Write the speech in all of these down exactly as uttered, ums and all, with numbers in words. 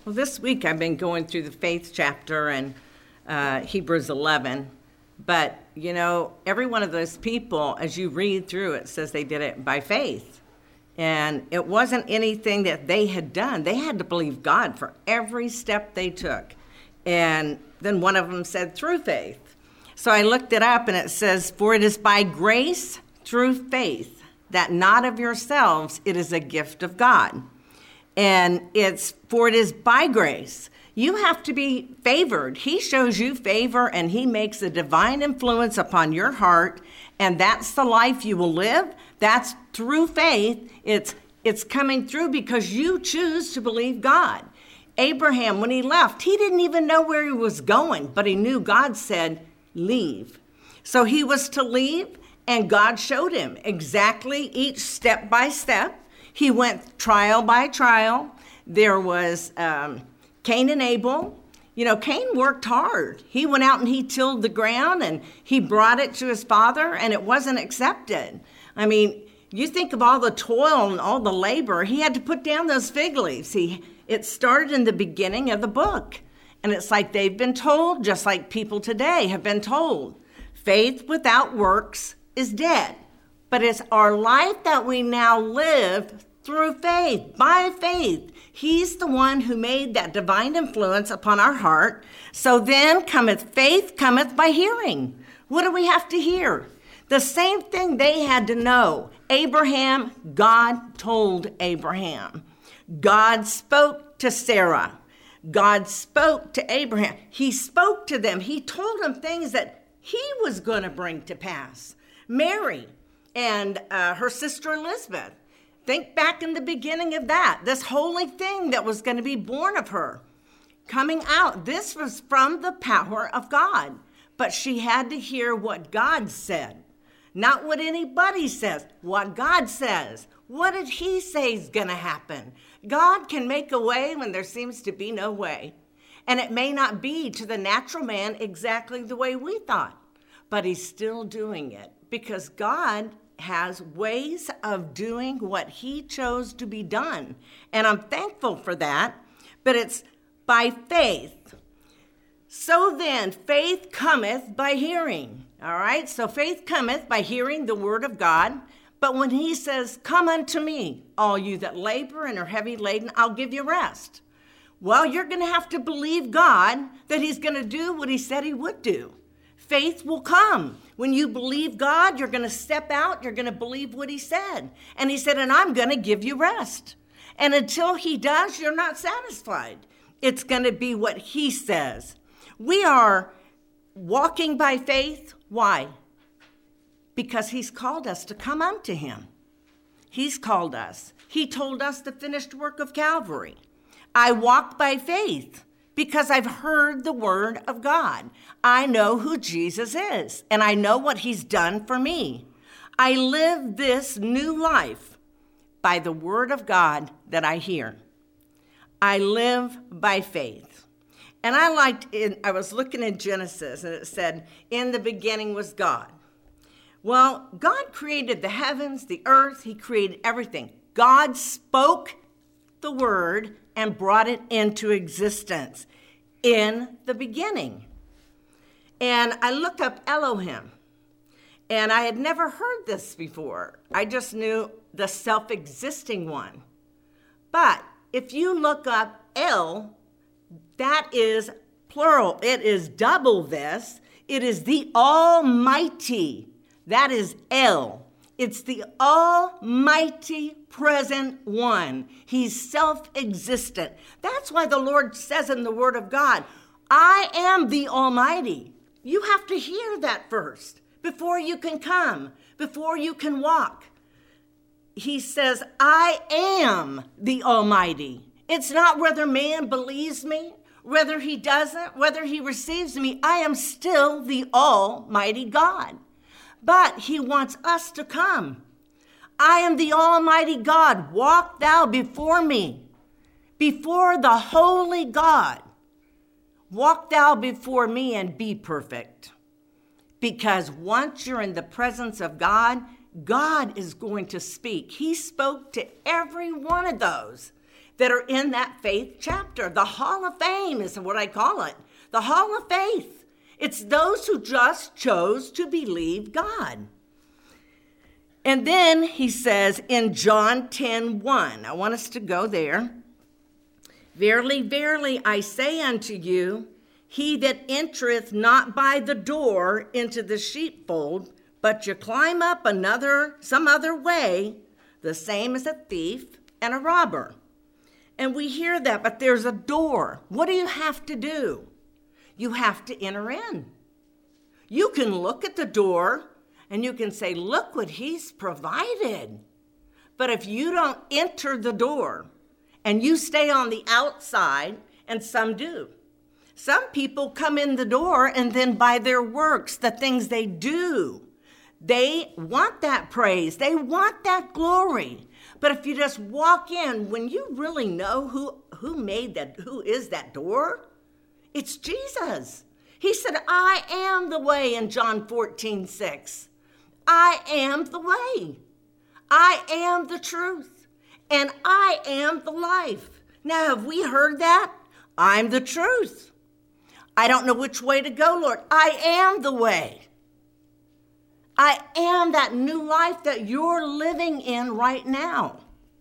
Well, this week I've been going through the faith chapter in uh, Hebrews eleven, but, you know, every one of those people, as you read through it, says they did it by faith. And it wasn't anything that they had done. They had to believe God for every step they took. And then one of them said, through faith. So I looked it up, and it says, for it is by grace through faith, that not of yourselves, it is a gift of God. And it's, for it is by grace. You have to be favored. He shows you favor, and he makes a divine influence upon your heart, and that's the life you will live. That's through faith. It's, it's coming through because you choose to believe God. Abraham, when he left, he didn't even know where he was going, but he knew God said, leave. So he was to leave, and God showed him exactly each step by step. He went trial by trial. There was um, Cain and Abel. You know, Cain worked hard. He went out and he tilled the ground, and he brought it to his father, and it wasn't accepted. I mean, you think of all the toil and all the labor. He had to put down those fig leaves. He, it started in the beginning of the book. And it's like they've been told, just like people today have been told, faith without works is dead. But it's our life that we now live through faith, by faith. He's the one who made that divine influence upon our heart. So then cometh faith, cometh by hearing. What do we have to hear? The same thing they had to know. Abraham, God told Abraham. God spoke to Sarah. God spoke to Abraham. He spoke to them. He told them things that he was going to bring to pass. Mary and uh, her sister Elizabeth. Think back in the beginning of that. This holy thing that was going to be born of her. Coming out. This was from the power of God. But she had to hear what God said. Not what anybody says. What God says. What did he say is going to happen? God can make a way when there seems to be no way. And it may not be to the natural man exactly the way we thought. But he's still doing it. Because God has ways of doing what he chose to be done. And I'm thankful for that. But it's by faith. So then, faith cometh by hearing. All right? So faith cometh by hearing the word of God. But when he says, come unto me, all you that labor and are heavy laden, I'll give you rest. Well, you're going to have to believe God that he's going to do what he said he would do. Faith will come. When you believe God, you're going to step out. You're going to believe what he said. And he said, and I'm going to give you rest. And until he does, you're not satisfied. It's going to be what he says. We are walking by faith. Why? Because he's called us to come unto him. He's called us. He told us the finished work of Calvary. I walk by faith because I've heard the word of God. I know who Jesus is, and I know what he's done for me. I live this new life by the word of God that I hear. I live by faith. And I liked, in, I was looking in Genesis, and it said, in the beginning was God. Well, God created the heavens, the earth. He created everything. God spoke the word and brought it into existence in the beginning. And I looked up Elohim, and I had never heard this before. I just knew the self-existing one. But if you look up El, that is plural. It is double this. It is the Almighty. That is El. It's the almighty present one. He's self-existent. That's why the Lord says in the Word of God, I am the Almighty. You have to hear that first before you can come, before you can walk. He says, I am the Almighty. It's not whether man believes me, whether he doesn't, whether he receives me. I am still the Almighty God. But he wants us to come. I am the Almighty God. Walk thou before me, before the holy God. Walk thou before me and be perfect. Because once you're in the presence of God, God is going to speak. He spoke to every one of those. that are in that faith chapter. The Hall of Fame is what I call it. The Hall of Faith. It's those who just chose to believe God. And then he says in John ten one, I want us to go there. Verily, verily, I say unto you, he that entereth not by the door into the sheepfold, but you climb up another, some other way, the same as a thief and a robber. And we hear that, but there's a door. What do you have to do? You have to enter in. You can look at the door and you can say, look what he's provided. But if you don't enter the door and you stay on the outside, and some do. Some people come in the door and then by their works, the things they do, they want that praise. They want that glory. But if you just walk in, when you really know who, who made that, who is that door, it's Jesus. He said, I am the way in John fourteen six. I am the way. I am the truth. And I am the life. Now, have we heard that? I'm the truth. I don't know which way to go, Lord. I am the way. I am that new life that you're living in right now.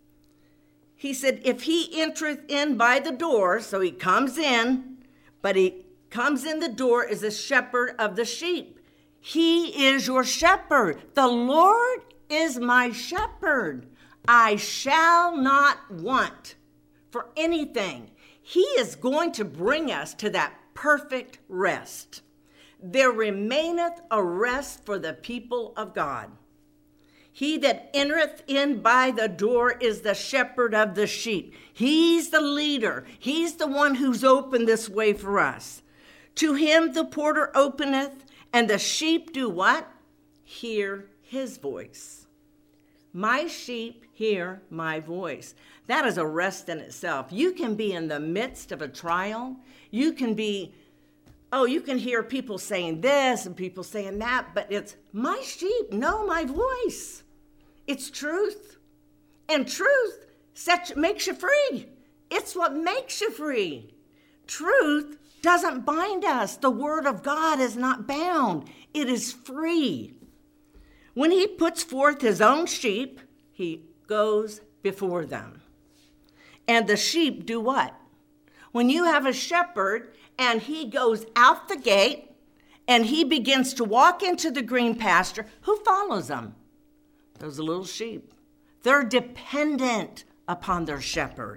He said, if he entereth in by the door, so he comes in, but he comes in the door as a shepherd of the sheep. He is your shepherd. The Lord is my shepherd. I shall not want for anything. He is going to bring us to that perfect rest. There remaineth a rest for the people of God. He that entereth in by the door is the shepherd of the sheep. He's the leader. He's the one who's opened this way for us. To him the porter openeth, and the sheep do what? Hear his voice. My sheep hear my voice. That is a rest in itself. You can be in the midst of a trial. You can be, oh, you can hear people saying this and people saying that, but it's my sheep know my voice. It's truth. And truth sets, makes you free. It's what makes you free. Truth doesn't bind us. The word of God is not bound. It is free. When he puts forth his own sheep, he goes before them. And the sheep do what? When you have a shepherd and he goes out the gate and he begins to walk into the green pasture, who follows him? Those little sheep. They're dependent upon their shepherd.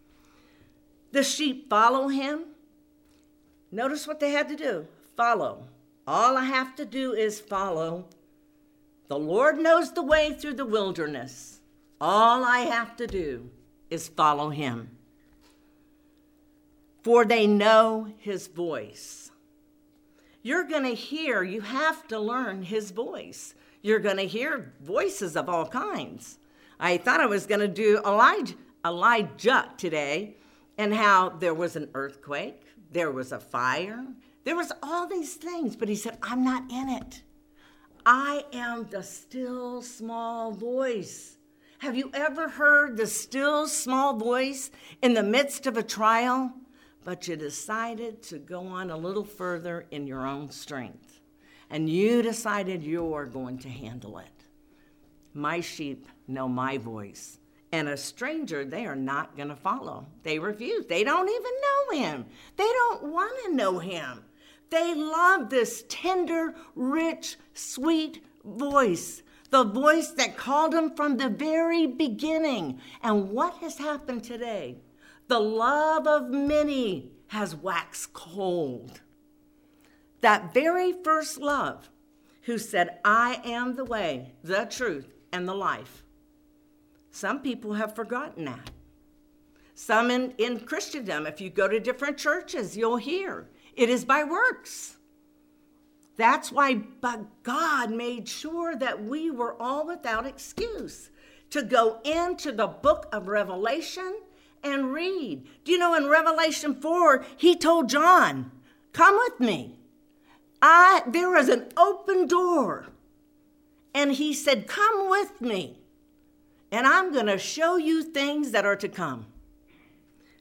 The sheep follow him. Notice what they had to do. Follow. All I have to do is follow. The Lord knows the way through the wilderness. All I have to do is follow him. For they know his voice. You're going to hear, you have to learn his voice. You're going to hear voices of all kinds. I thought I was going to do Elijah, Elijah today, and how there was an earthquake, there was a fire, there was all these things, but he said, I'm not in it. I am the still small voice. Have you ever heard the still small voice in the midst of a trial, but you decided to go on a little further in your own strength? And you decided you're going to handle it. My sheep know my voice. And a stranger, they are not going to follow. They refuse. They don't even know him. They don't want to know him. They love this tender, rich, sweet voice. The voice that called them from the very beginning. And what has happened today? The love of many has waxed cold. That very first love who said, I am the way, the truth, and the life. Some people have forgotten that. Some in, in Christendom, if you go to different churches, you'll hear it is by works. That's why but God made sure that we were all without excuse to go into the book of Revelation and read. Do you know in Revelation four, he told John, come with me. I, there is an open door. And he said, come with me. And I'm going to show you things that are to come.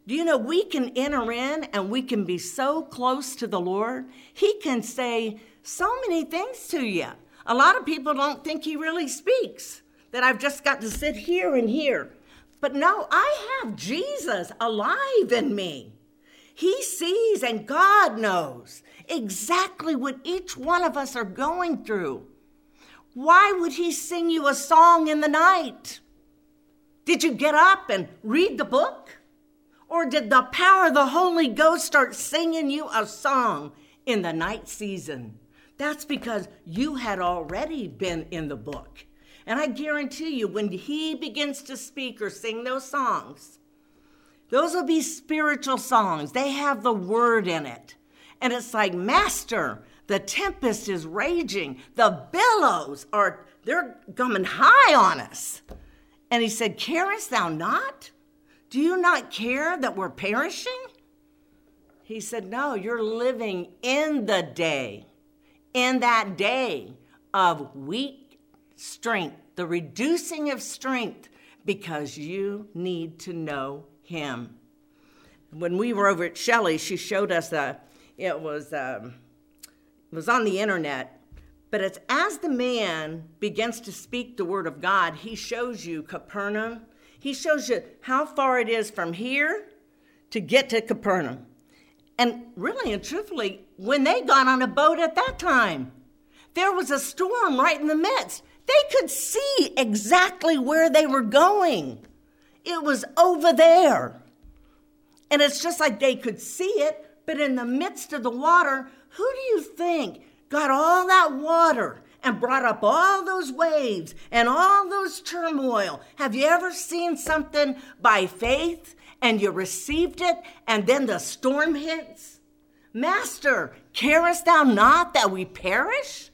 Do you know we can enter in and we can be so close to the Lord? He can say so many things to you. A lot of people don't think he really speaks, that I've just got to sit here and here. But no, I have Jesus alive in me. He sees and God knows exactly what each one of us are going through. Why would he sing you a song in the night? Did you get up and read the book? Or did the power of the Holy Ghost start singing you a song in the night season? That's because you had already been in the book. And I guarantee you, when he begins to speak or sing those songs, those will be spiritual songs. They have the word in it. And it's like, Master, the tempest is raging. The billows are, they're coming high on us. And he said, carest thou not? Do you not care that we're perishing? He said, no, you're living in the day, in that day of weak strength, the reducing of strength, because you need to know him. When we were over at Shelley, she showed us a, it was, um, it was on the internet, but it's as the man begins to speak the word of God, he shows you Capernaum. He shows you how far it is from here to get to Capernaum. And really and truthfully, when they got on a boat at that time, there was a storm right in the midst. They could see exactly where they were going. It was over there. And it's just like they could see it, but in the midst of the water, who do you think got all that water and brought up all those waves and all those turmoil? Have you ever seen something by faith and you received it and then the storm hits? Master, carest thou not that we perish?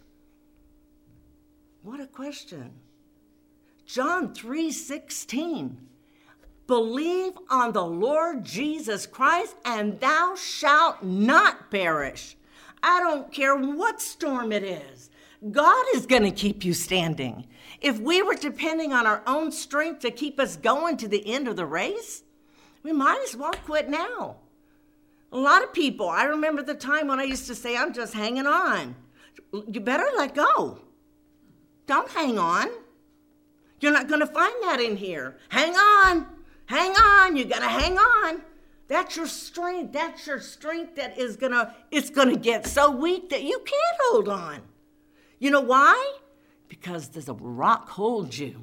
What a question. John three sixteen. Believe on the Lord Jesus Christ and thou shalt not perish. I don't care what storm it is. God is going to keep you standing. If we were depending on our own strength to keep us going to the end of the race, we might as well quit now. A lot of people, I remember the time when I used to say, I'm just hanging on. You better let go. Don't hang on. You're not going to find that in here. Hang on. Hang on. You got to hang on. That's your strength. That's your strength that is going to, it's going to get so weak that you can't hold on. You know why? Because there's a rock holds you.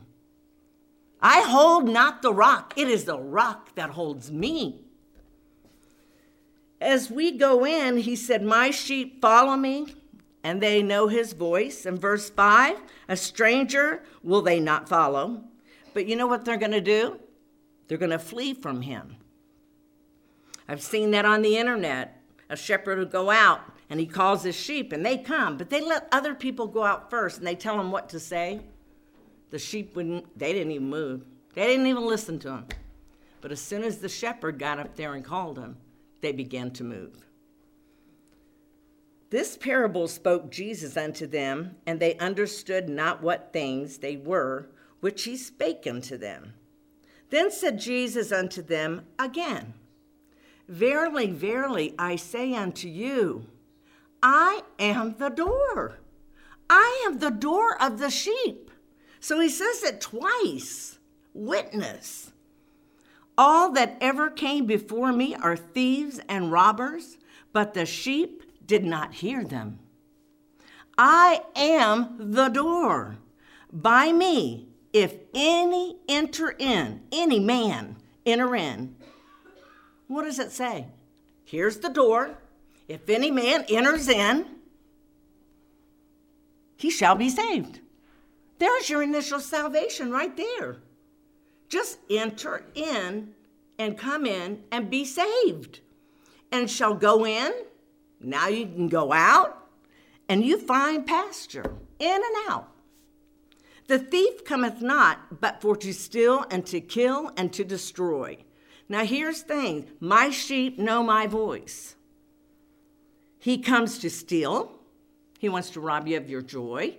I hold not the rock. It is the rock that holds me. As we go in, he said, my sheep follow me, and they know his voice. In verse five, a stranger will they not follow. But you know what they're going to do? They're going to flee from him. I've seen that on the internet. A shepherd will go out, and he calls his sheep, and they come. But they let other people go out first, and they tell them what to say. The sheep wouldn't, they didn't even move. They didn't even listen to him. But as soon as the shepherd got up there and called them, they began to move. This parable spoke Jesus unto them, and they understood not what things they were, which he spake unto them. Then said Jesus unto them again, verily, verily, I say unto you, I am the door. I am the door of the sheep. So he says it twice. Witness. All that ever came before me are thieves and robbers, but the sheep did not hear them. I am the door. By me, if any enter in, any man enter in. What does it say? Here's the door. If any man enters in, he shall be saved. There's your initial salvation right there. Just enter in and come in and be saved. And shall go in. Now you can go out and you find pasture in and out. The thief cometh not, but for to steal and to kill and to destroy. Now here's the thing. My sheep know my voice. He comes to steal. He wants to rob you of your joy.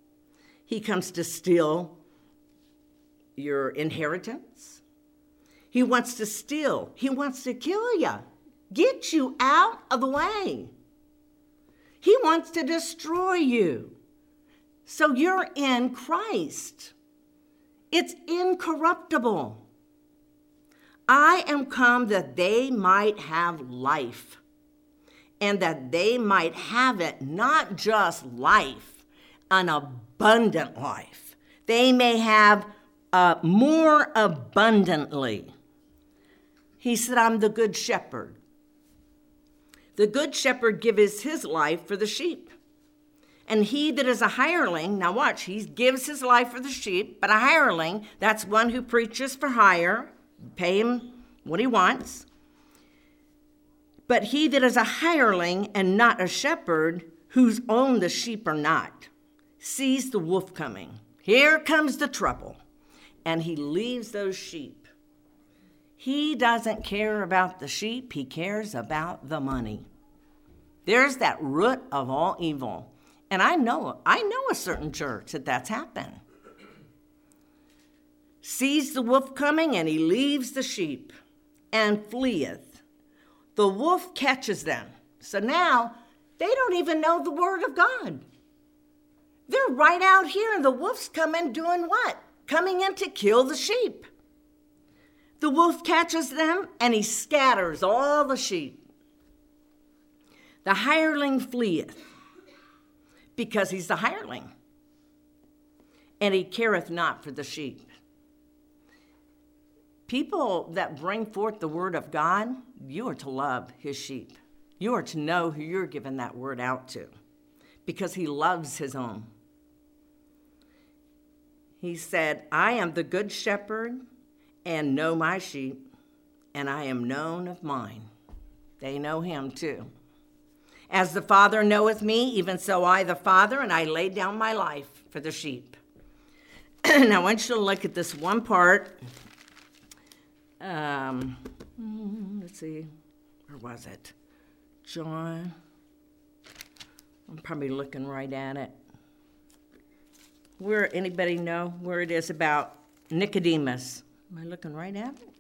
He comes to steal your inheritance. He wants to steal. He wants to kill you, get you out of the way. He wants to destroy you. So you're in Christ. It's incorruptible. I am come that they might have life, and that they might have it, not just life, an abundant life. They may have uh, more abundantly. He said, I'm the good shepherd. The good shepherd gives his life for the sheep. And he that is a hireling, now watch, he gives his life for the sheep, but a hireling, that's one who preaches for hire, pay him what he wants. But he that is a hireling and not a shepherd, whose own the sheep are not, sees the wolf coming. Here comes the trouble. And he leaves those sheep. He doesn't care about the sheep. He cares about the money. There's that root of all evil. And I know, I know a certain church that that's happened. Sees the wolf coming, and he leaves the sheep and fleeth. The wolf catches them. So now they don't even know the word of God. They're right out here, and the wolf's coming doing what? Coming in to kill the sheep. The wolf catches them, and he scatters all the sheep. The hireling fleeth, because he's the hireling, and he careth not for the sheep. People that bring forth the word of God, you are to love his sheep. You are to know who you're giving that word out to, because he loves his own. He said, I am the good shepherd, and know my sheep, and I am known of mine. They know him too. As the Father knoweth me, even so I the Father, and I lay down my life for the sheep. Now I want you to look at this one part. Um, let's see, where was it? John. I'm probably looking right at it. Where, anybody know where it is about Nicodemus? Am I looking right at it?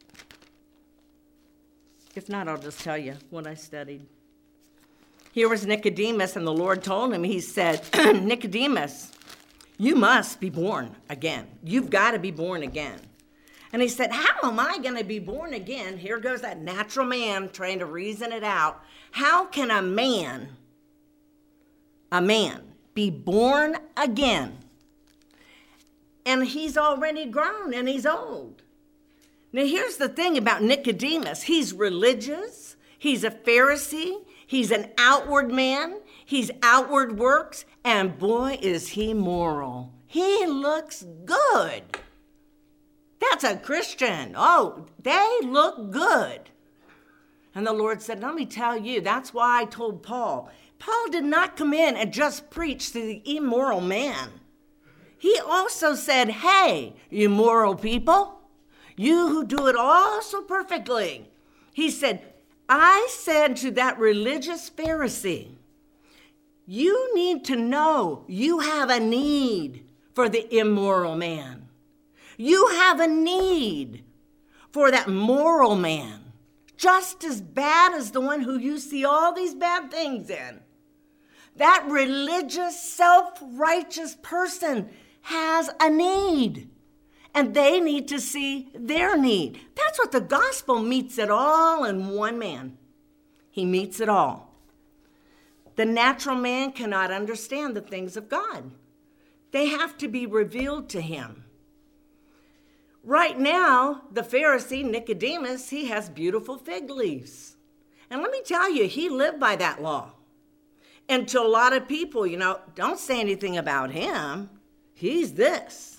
If not, I'll just tell you what I studied. Here was Nicodemus, and the Lord told him, he said, Nicodemus, you must be born again. You've got to be born again. And he said, how am I going to be born again? Here goes that natural man trying to reason it out. How can a man, a man, be born again? And he's already grown and he's old. Now here's the thing about Nicodemus. He's religious. He's a Pharisee. He's an outward man. He's outward works. And boy, is he moral. He looks good. That's a Christian. Oh, they look good. And the Lord said, let me tell you, that's why I told Paul. Paul did not come in and just preach to the immoral man. He also said, hey, you moral people, you who do it all so perfectly. He said, I said to that religious Pharisee, you need to know you have a need for the immoral man. You have a need for that moral man, just as bad as the one who you see all these bad things in. That religious, self-righteous person has a need, and they need to see their need. That's what the gospel meets it all in one man. He meets it all. The natural man cannot understand the things of God. They have to be revealed to him. Right now, the Pharisee, Nicodemus, he has beautiful fig leaves. And let me tell you, he lived by that law. And to a lot of people, you know, don't say anything about him. He's this.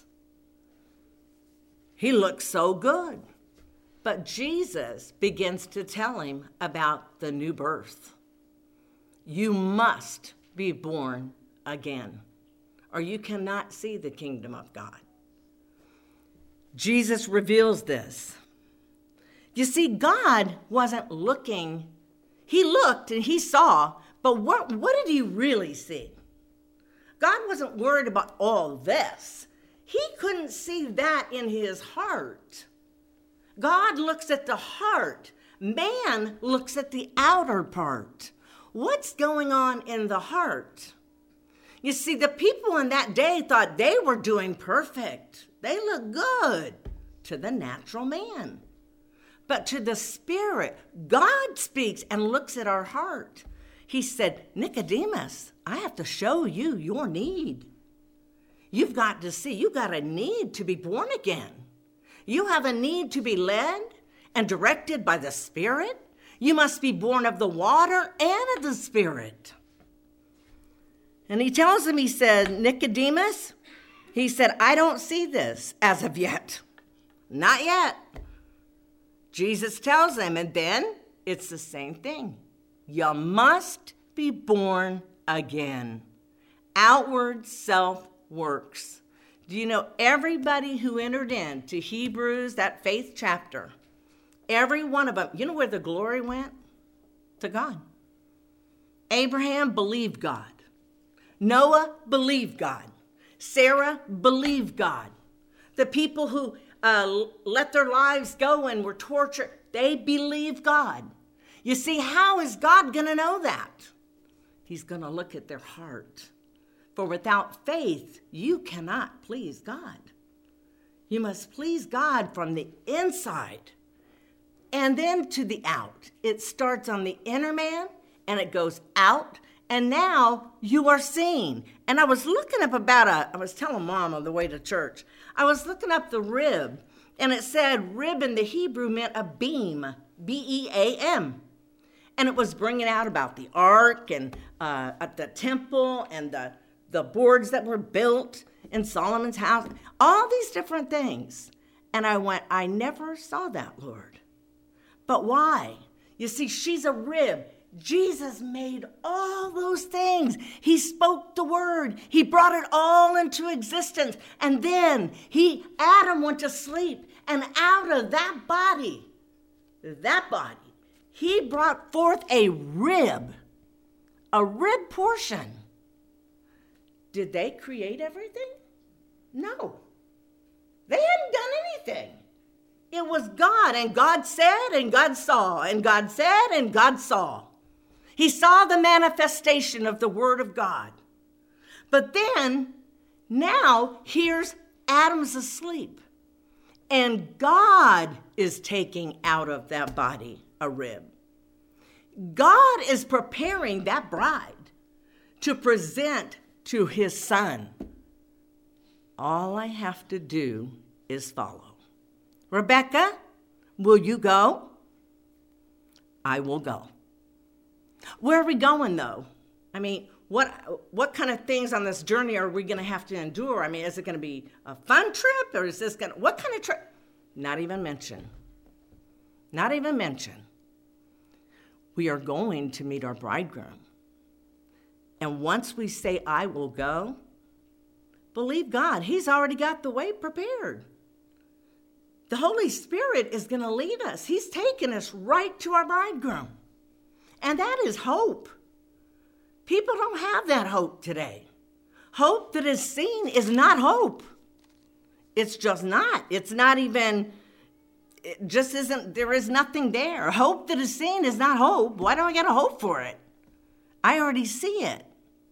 He looks so good. But Jesus begins to tell him about the new birth. You must be born again, or you cannot see the kingdom of God. Jesus reveals this. You see, God wasn't looking. He looked and he saw, but what, what did he really see? God wasn't worried about all this. He couldn't see that in his heart. God looks at the heart. Man looks at the outer part. What's going on in the heart? You see, the people in that day thought they were doing perfect. They looked good to the natural man. But to the spirit, God speaks and looks at our heart. He said, Nicodemus, I have to show you your need. You've got to see, you've got a need to be born again. You have a need to be led and directed by the Spirit. You must be born of the water and of the Spirit. And he tells him, he said, Nicodemus, he said, I don't see this as of yet. Not yet. Jesus tells him, and then it's the same thing. You must be born again. Outward self works. Do you know everybody who entered into Hebrews, that faith chapter, every one of them, you know where the glory went? To God. Abraham believed God. Noah believed God. Sarah believed God. The people who uh, let their lives go and were tortured, they believed God. You see, how is God going to know that? He's going to look at their heart. For without faith, you cannot please God. You must please God from the inside and then to the out. It starts on the inner man and it goes out. And now you are seen. And I was looking up about a, I was telling Mom on the way to church, I was looking up the rib, and it said rib in the Hebrew meant a beam, B E A M. And it was bringing out about the ark and uh, at the temple and the, the boards that were built in Solomon's house, all these different things. And I went, I never saw that, Lord. But why? You see, she's a rib. Jesus made all those things. He spoke the word. He brought it all into existence. And then he, Adam went to sleep. And out of that body, that body, he brought forth a rib, a rib portion. Did they create everything? No. They hadn't done anything. It was God, and God said, and God saw, and God said, and God saw. He saw the manifestation of the Word of God. But then, now, here's Adam's asleep. And God is taking out of that body a rib. God is preparing that bride to present to his son. All I have to do is follow. Rebecca, will you go? I will go. Where are we going, though? I mean, what what kind of things on this journey are we going to have to endure? I mean, is it going to be a fun trip, or is this going to, what kind of trip? Not even mention. Not even mention. We are going to meet our bridegroom. And once we say, I will go, believe God, he's already got the way prepared. The Holy Spirit is going to lead us. He's taking us right to our bridegroom. And that is hope. People don't have that hope today. Hope that is seen is not hope. It's just not. It's not even, it just isn't, there is nothing there. Hope that is seen is not hope. Why do I got to hope for it? I already see it.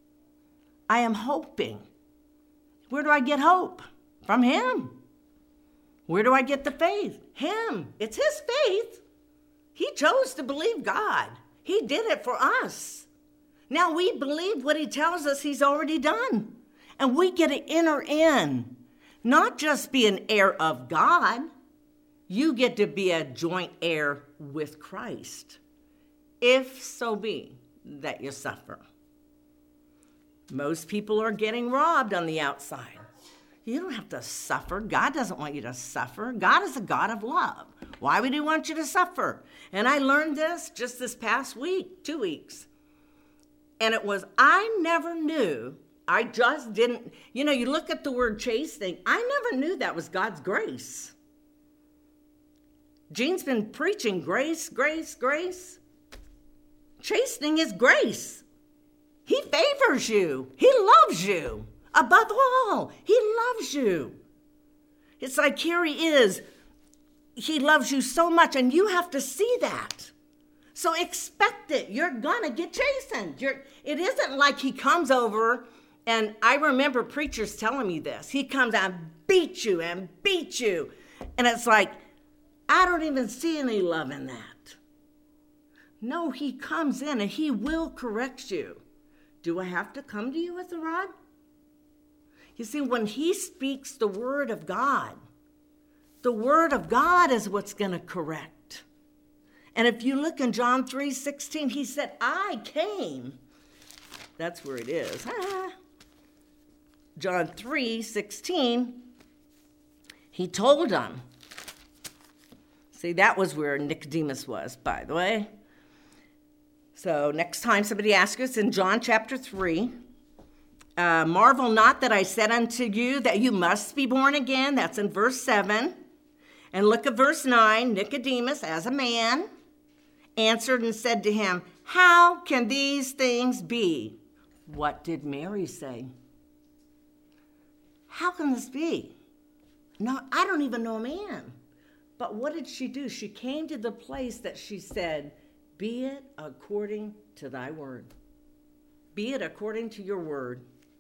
I am hoping. Where do I get hope? From him. Where do I get the faith? Him. It's his faith. He chose to believe God. He did it for us. Now we believe what he tells us he's already done. And we get to enter in, not just be an heir of God. You get to be a joint heir with Christ, if so be that you suffer. Most people are getting robbed on the outside. You don't have to suffer. God doesn't want you to suffer. God is a God of love. Why would he want you to suffer? And I learned this just this past week, two weeks. And it was, I never knew, I just didn't, you know, you look at the word chastening, I never knew that was God's grace. Jean's been preaching grace, grace, grace. Chastening is grace. He favors you. He loves you. Above all, he loves you. It's like here he is he loves you so much, and you have to see that. So expect it. You're going to get chastened. You're, it isn't like he comes over, and I remember preachers telling me this. He comes and beat you and beat you. And it's like, I don't even see any love in that. No, he comes in and he will correct you. Do I have to come to you with a rod? You see, when he speaks the word of God, the word of God is what's going to correct. And if you look in John three sixteen, he said, I came. That's where it is. Ah. John three sixteen, he told them. See, that was where Nicodemus was, by the way. So next time somebody asks us in John chapter three, uh, marvel not that I said unto you that you must be born again. That's in verse seven. And look at verse nine. Nicodemus, as a man, answered and said to him, how can these things be? What did Mary say? How can this be? No, I don't even know a man. But what did she do? She came to the place that she said, be it according to thy word. Be it according to your word.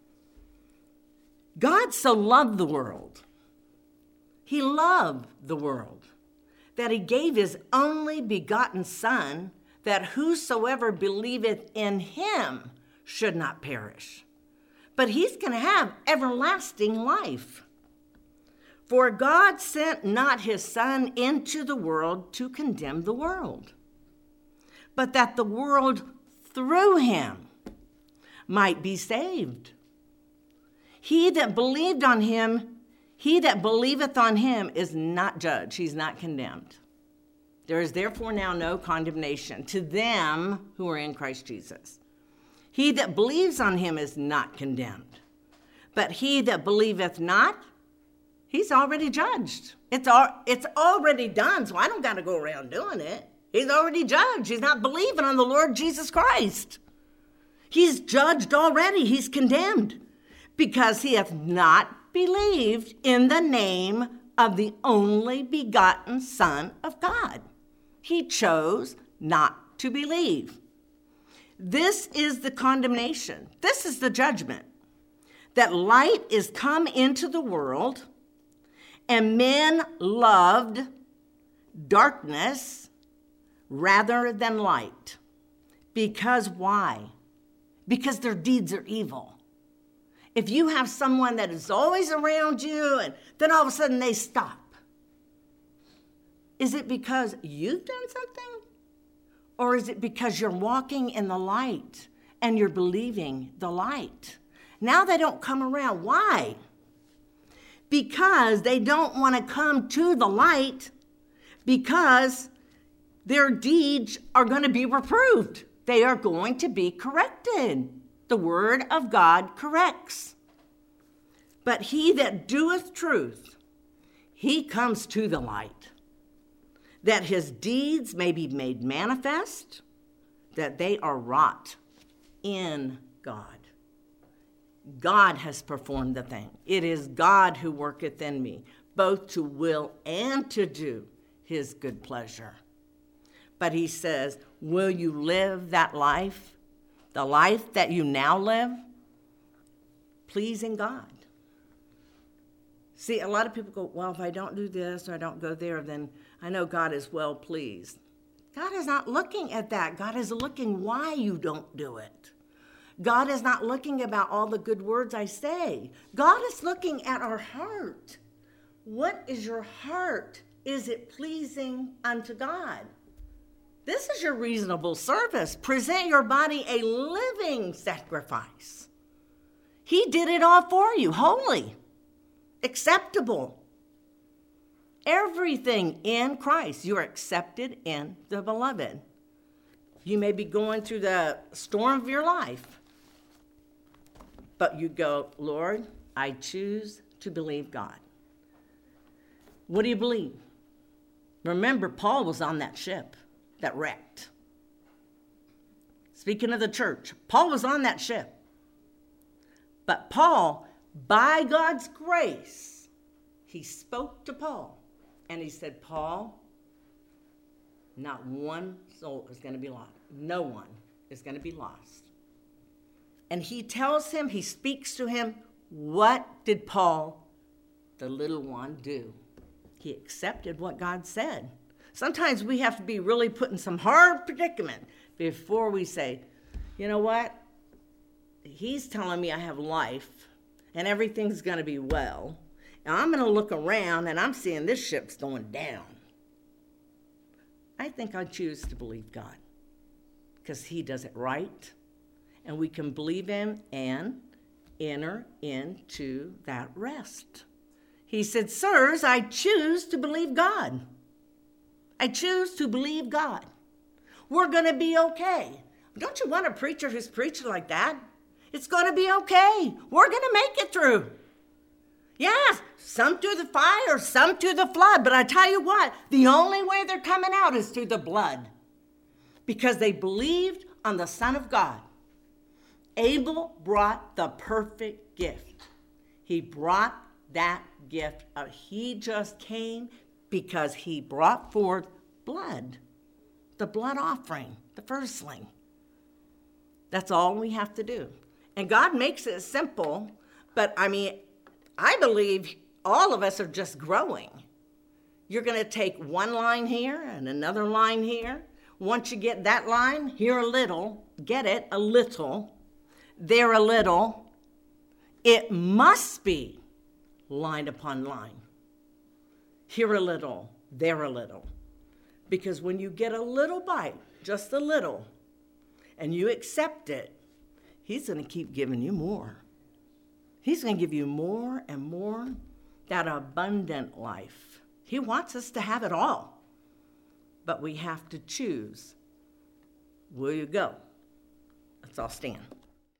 God so loved the world. He loved the world that he gave his only begotten Son, that whosoever believeth in him should not perish, but he's going to have everlasting life. For God sent not his Son into the world to condemn the world, but that the world through him might be saved. He that believed on him, he that believeth on him is not judged. He's not condemned. There is therefore now no condemnation to them who are in Christ Jesus. He that believes on him is not condemned. But he that believeth not, he's already judged. It's, al- it's already done, so I don't got to go around doing it. He's already judged. He's not believing on the Lord Jesus Christ. He's judged already. He's condemned because he hath not believed in the name of the only begotten Son of God. He chose not to believe. This is the condemnation. This is the judgment. That light is come into the world, and men loved darkness rather than light. Because why? Because their deeds are evil. If you have someone that is always around you and then all of a sudden they stop, is it because you've done something? Or is it because you're walking in the light and you're believing the light? Now they don't come around. Why? Because they don't want to come to the light, because their deeds are going to be reproved. They are going to be corrected. The word of God corrects. But he that doeth truth, he comes to the light, that his deeds may be made manifest, that they are wrought in God. God has performed the thing. It is God who worketh in me, both to will and to do his good pleasure. But he says, will you live that life? The life that you now live, pleasing God. See, a lot of people go, well, if I don't do this or I don't go there, then I know God is well pleased. God is not looking at that. God is looking why you don't do it. God is not looking about all the good words I say. God is looking at our heart. What is your heart? Is it pleasing unto God? This is your reasonable service. Present your body a living sacrifice. He did it all for you, holy, acceptable. Everything in Christ. You're accepted in the beloved. You may be going through the storm of your life, but you go, Lord, I choose to believe God. What do you believe? Remember, Paul was on that ship that wrecked. Speaking of the church, Paul was on that ship. But Paul, by God's grace, he spoke to Paul And he said, Paul, not one soul is going to be lost. No one is going to be lost. And he tells him, he speaks to him, what did Paul, the little one, do? He accepted what God said. Sometimes we have to be really put in some hard predicament before we say, you know what? He's telling me I have life and everything's going to be well. And I'm going to look around and I'm seeing this ship's going down. I think I choose to believe God because he does it right. And we can believe him and enter into that rest. He said, sirs, I choose to believe God. I choose to believe God. We're going to be okay. Don't you want a preacher who's preaching like that? It's going to be okay. We're going to make it through. Yes, some through the fire, some through the flood. But I tell you what, the only way they're coming out is through the blood. Because they believed on the Son of God. Abel brought the perfect gift. He brought that gift. Uh, he just came because he brought forth blood. The blood offering, the firstling. That's all we have to do. And God makes it simple, but I mean, I believe all of us are just growing. You're going to take one line here and another line here. Once you get that line, here a little, get it, a little, there a little. It must be line upon line. Here a little, there a little. Because when you get a little bite, just a little, and you accept it, he's going to keep giving you more. He's going to give you more and more, that abundant life. He wants us to have it all. But we have to choose. Will you go? Let's all stand.